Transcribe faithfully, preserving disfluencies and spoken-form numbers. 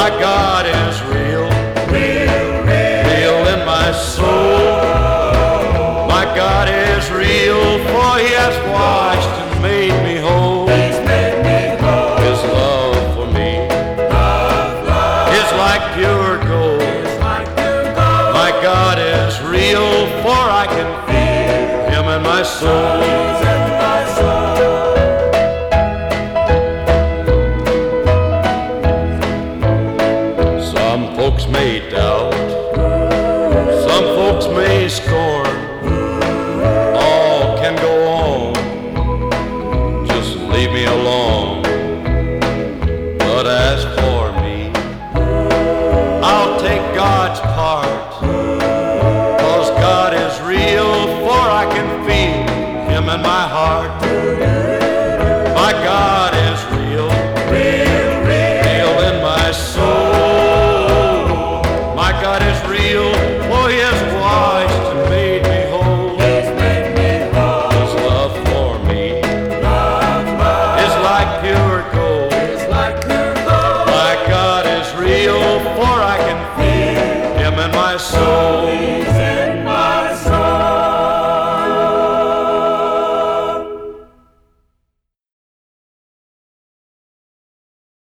My God is real, real, real, real in my soul. My God is real, for He has washed and made me whole. He's made me whole. His love for me Love, love is like pure gold. is like pure gold. My God is real, for I can feel Him in my soul. He's in my soul. Some folks may doubt, some folks may scorn. All can go on, just leave me alone. But as for me, I'll take God's part, 'cause God is real, for I can feel Him in my heart. My God is real, Real, real, real in my soul. My God is real, for He has washed and made me whole. He's made me whole. His love for me Love, love is like pure gold. is like pure gold. My God is real, for I can feel Him in my soul.